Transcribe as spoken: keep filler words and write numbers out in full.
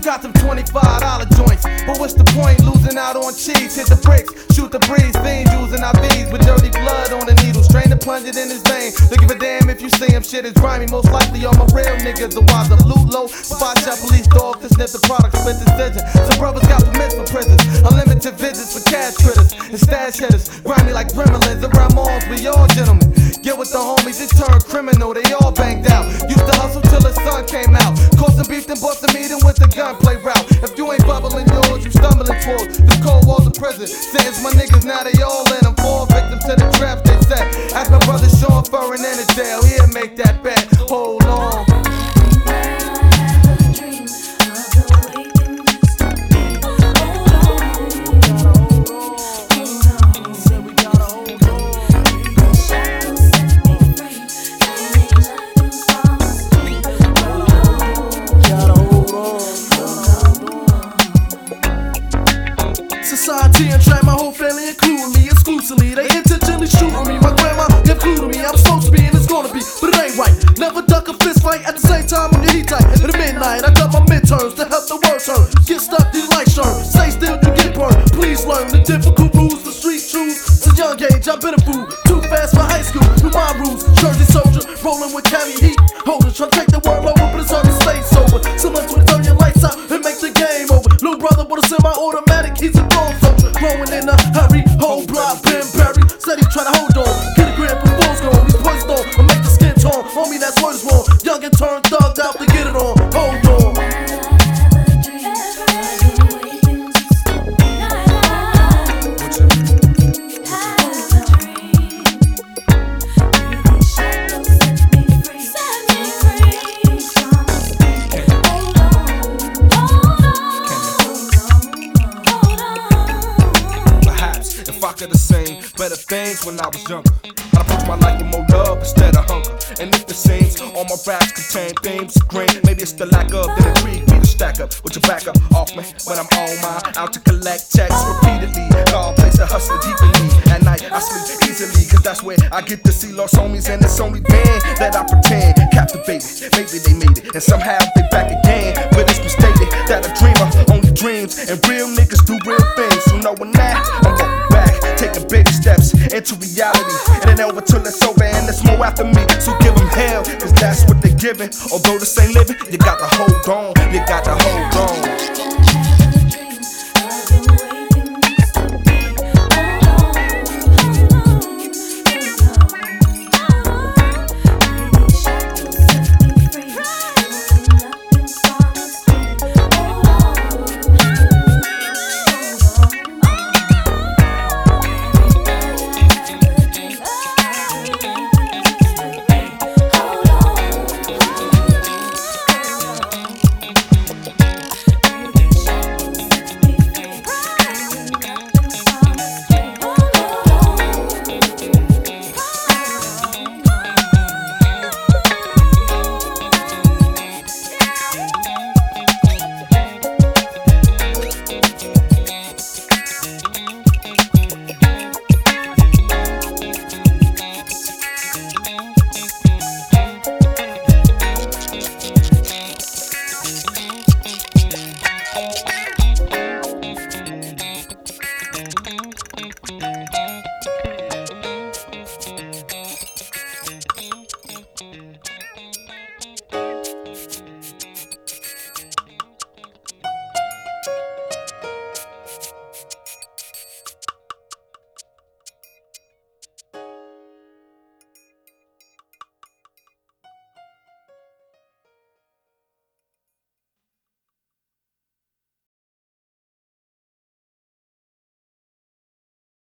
got them twenty-five dollar joints, but what's the point losing out on cheese? Hit the bricks, shoot the breeze, fiends using I Vs with dirty blood on the needle, strain to plunge it in his vein. Don't give a damn if you see him, shit is grimy. Most likely all my real niggas, the wise of loot low. Spot shot police dogs to sniff the product, split decision. Some brothers got permits for prisons, unlimited visits for cash critters and stash hitters. Grimy like gremlins, around malls, we all gentlemen. Get with the homies, it's turned criminal, they all banged out. Used to hustle till the sun came out. Caught some beef, then bust a meeting with the gunplay route. If you ain't bubbling yours, you stumbling towards the cold walls of prison. Sentence my niggas, now they all in them. Fall victims to the traps they set. Ask my brother Sean Furrin in the jail, he'll make that bet. Hold on. Society and track my whole family, including me exclusively. They intentionally shoot on me. My grandma gave clue to me. I'm supposed to be and it's gonna be, but it ain't right. Never duck a fist fight at the same time when you heat tight. At midnight, I got my midterms to help the words hurt. Get stuck, these lights turn. Stay still, you get burned. Please learn the difficult rules, the street truths. Since young age, I've been a fool. Too fast for high school. Through my rules, Jersey soldier, rolling with cavi heat. Holders try to take the world over, but it's hard to stay sober. Similar to turn your lights out and make the game over. Little brother with a semi-automatic, he's a throne soldier. Growing in a hurry, whole block, Ben Berry. Said he try to hold on, get a grip before it's gone. He's poised on, and make the skin torn. Homie, that's what it's wrong. Young and turned thugged out to get it on. Hold on. If I could've seen better things when I was younger, I'd approach my life with more love instead of hunger. And if it seems all my raps contain themes of green, maybe it's the lack of that intrigue me to stack up with your back up off me when I'm on mine, out to collect checks repeatedly. God place a hustler deep in me. At night I sleep easily, cause that's where I get to see lost homies, and it's only then that I pretend captivated. Maybe they made it and somehow they back again, but it's been stated that a dreamer only dreams and real niggas do real things. So knowing that, I'm walking back, taking baby steps into reality. It ain't over till it's over and there's more after me. So give them hell, cause that's what they're giving. Although this ain't living, you got to hold on, you got to hold on.